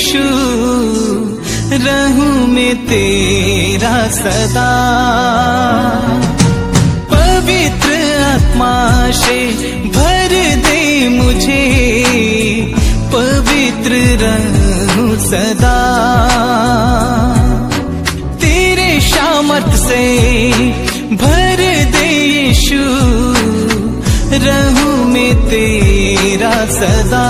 यीशु, रहूं मैं तेरा सदा। पवित्र आत्मा से भर दे मुझे, पवित्र रहूं सदा। तेरे सामर्थ से भर दे यीशु, रहूं मैं तेरा सदा।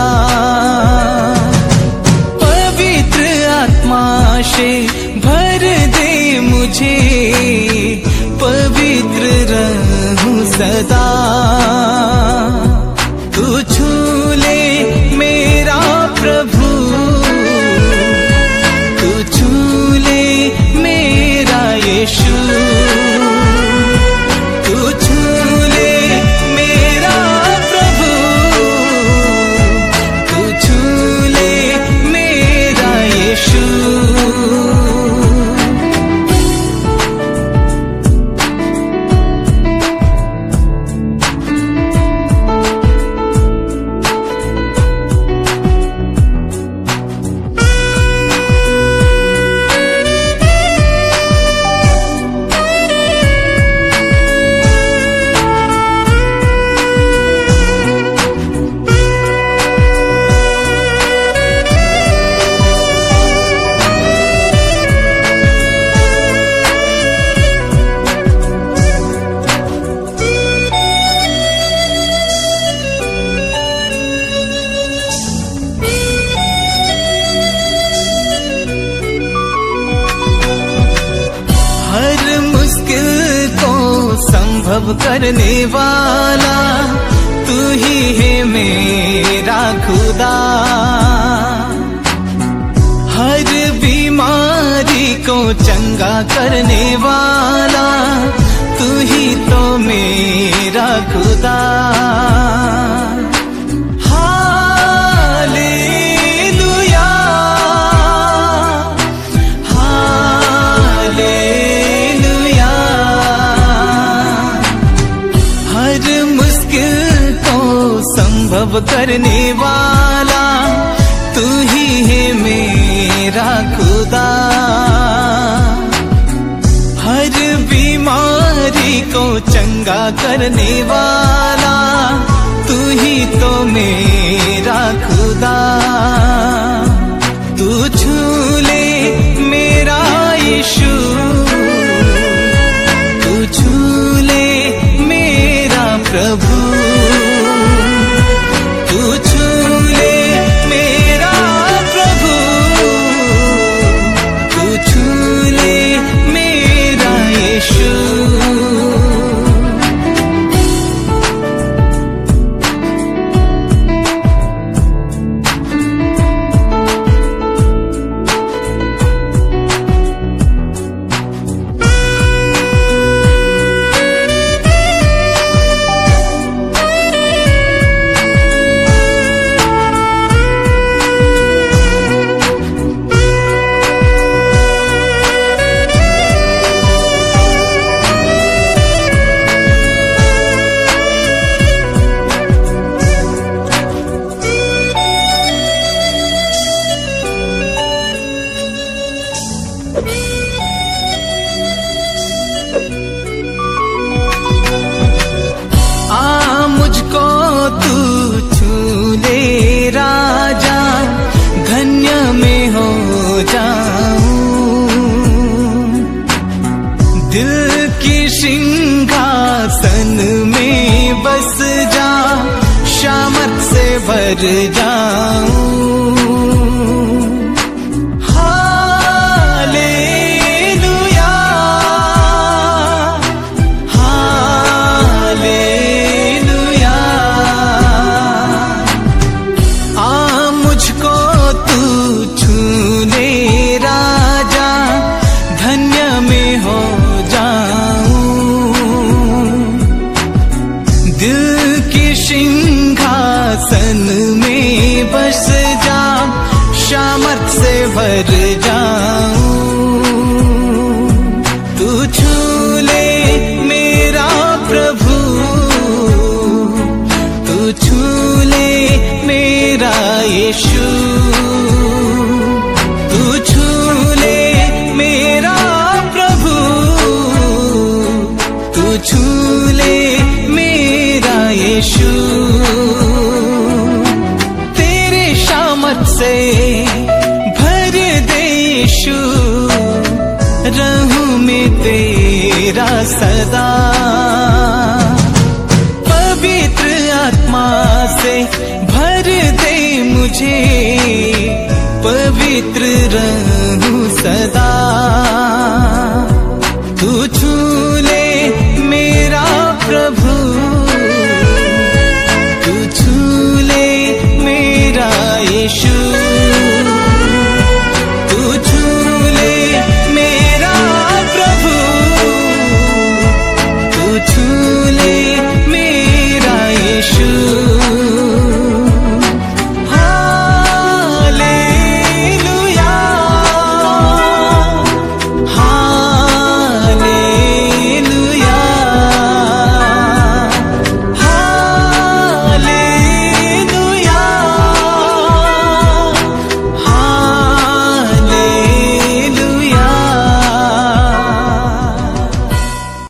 पवित्र आत्मा से भर दे मुझे, पवित्र रहूं सदा। तू छू ले मेरा प्रभु, तू छू ले मेरा यीशु, तू छू ले मेरा प्रभु, तू छू ले मेरा यीशु। संभव करने वाला तू ही है मेरा खुदा। हर बीमारी को चंगा करने वाला तू ही तो मेरा खुदा। Hallelujah, hallelujah. हर मुश्किल को संभव करने वाला तू ही है मेरा खुदा। हर बीमारी को चंगा करने वाला तू ही तो मेरा खुदा। तू छू ले मेरा यीशु, तू छू ले मेरा प्रभु, तू छू ले मेरा प्रभु, तू छू ले मेरा यीशु। मुझको तू छू ले राजा, धन्य में हो जाऊं। दिल की सिंहासन में बस जा, शामत से भर जाऊं। सिंहासन में बस रहूं मैं तेरा सदा। पवित्र आत्मा से भर दे मुझे, पवित्र रहूं सदा।